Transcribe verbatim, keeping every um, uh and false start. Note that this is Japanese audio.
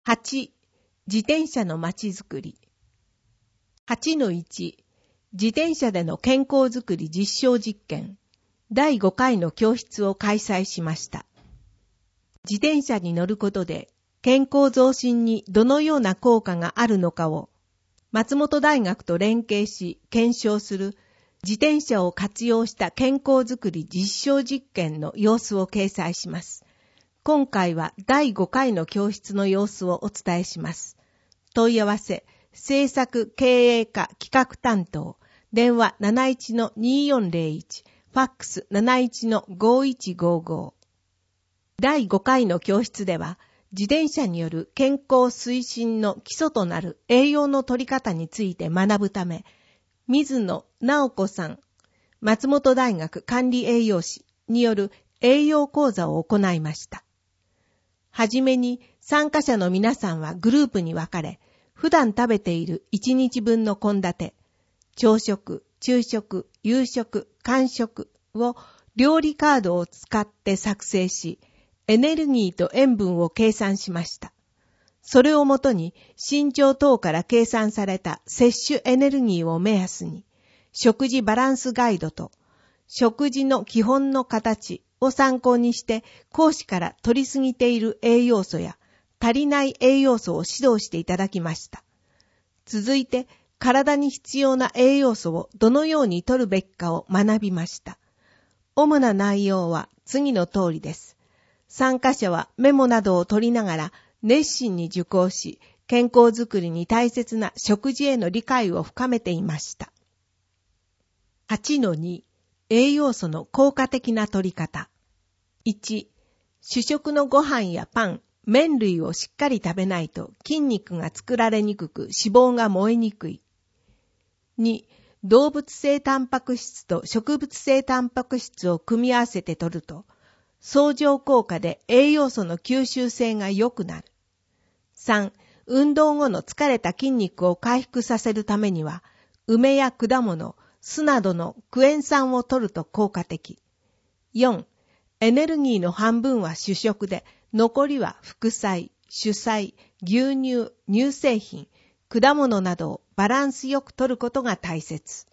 はち、自転車のまちづくり。はちのいち、自転車での健康づくり実証実験。だいごかいの教室を開催しました。自転車に乗ることで健康増進にどのような効果があるのかを松本大学と連携し検証する自転車を活用した健康づくり実証実験の様子を掲載します。今回はだいごかいの教室の様子をお伝えします。問い合わせ、制作経営課企画担当、電話 なないちのにーよんぜろいち、ファックス なないちのごいちごご。だいごかいの教室では、自転車による健康推進の基礎となる栄養の取り方について学ぶため、水野直子さん、松本大学管理栄養士による栄養講座を行いました。はじめに参加者の皆さんはグループに分かれ、普段食べているいちにちぶんの献立、朝食、昼食、夕食、間食を料理カードを使って作成し、エネルギーと塩分を計算しました。それをもとに身長等から計算された摂取エネルギーを目安に、食事バランスガイドと食事の基本の形を参考にして講師から取りすぎている栄養素や足りない栄養素を指導していただきました。続いて体に必要な栄養素をどのように取るべきかを学びました。主な内容は次の通りです。参加者はメモなどを取りながら熱心に受講し、健康づくりに大切な食事への理解を深めていました。はちのに、栄養素の効果的な取り方。いち、主食のご飯やパン、麺類をしっかり食べないと筋肉が作られにくく脂肪が燃えにくい。に、動物性タンパク質と植物性タンパク質を組み合わせて摂ると、相乗効果で栄養素の吸収性が良くなる。さん、運動後の疲れた筋肉を回復させるためには、梅や果物、酢などのクエン酸を摂ると効果的。よん、エネルギーの半分は主食で、残りは副菜、主菜、牛乳、乳製品、果物などをバランスよく摂ることが大切。